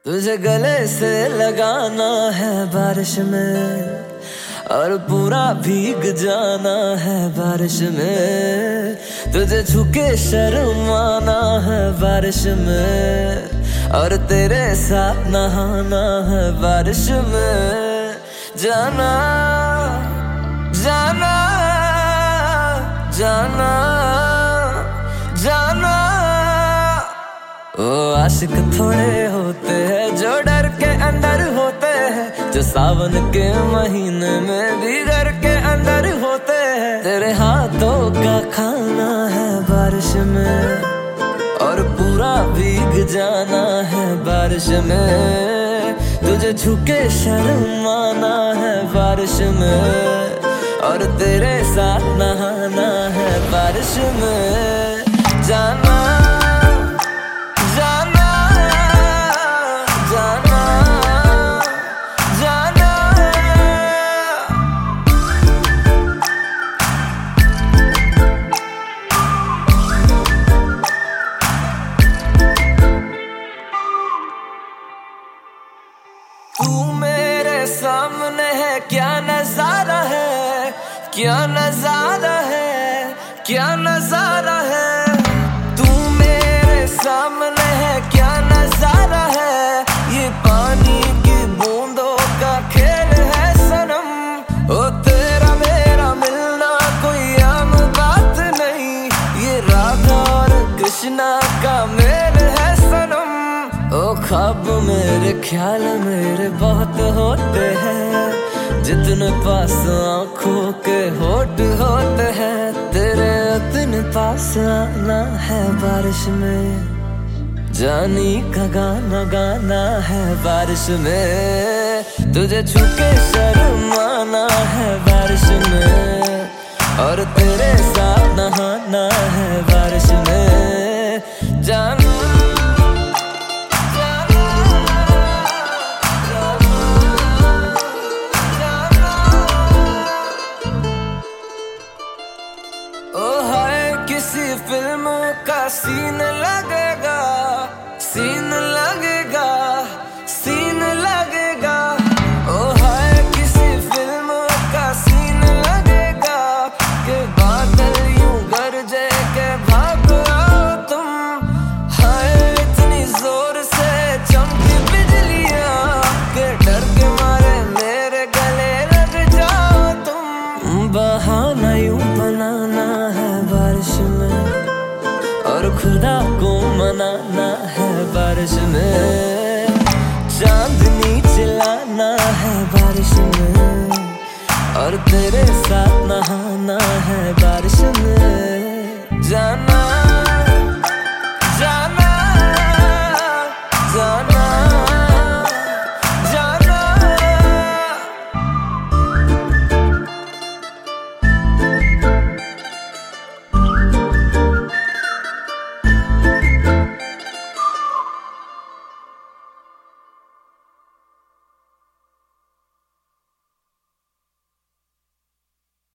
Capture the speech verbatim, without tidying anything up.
तुझे गले से लगाना है बारिश में और पूरा भीग जाना है बारिश में। तुझे छुके शर्माना है बारिश में और तेरे साथ नहाना है बारिश में। जाना जाना जाना जाना। ओ आशिक थोड़े होते हैं जो डर के अंदर होते हैं, जो सावन के महीने में भी घर के अंदर होते हैं। तेरे हाथों का खाना है बारिश में और पूरा भीग जाना है बारिश में। तुझे छुके शर्माना है बारिश में और तेरे साथ नहाना है बारिश में। जाना जाना जाना जाना। तू मेरे सामने है, क्या नजारा है, क्या नजारा है, क्या नजारा है। तू मेरे सामने है, क्या नजारा है। ये पानी की बूंदों का खेल है सनम। ओ तेरा मेरा मिलना कोई आम बात नहीं, ये राधा और कृष्णा का मेल है सनम। ओ ख्वाब मेरे ख्याल मेरे बहुत होते हैं, जितने पास आंखों के होठ होते हैं। तेरे उतने पास आना है बारिश में, जानी का गाना गाना है बारिश में। तुझे छुके शर्माना है बारिश में और तेरे साथ नहाना है बारिश में। जाना किसी फिल्म का सीन लगेगा, सीन लगेगा, सीन लगेगा। ओ हाय किसी फिल्म का सीन लगेगा कि बादल यूं गरजे के भाग आओ तुम। हाय इतनी जोर से चमकी बिजलियां के डर के मारे मेरे गले लग जाओ तुम। बहाना यूं बनाना है बारिश में और खुदा को मनाना है बारिश में। चांदनी चिल्लाना है बारिश में और तेरे साथ नहाना है बारिश में। जाना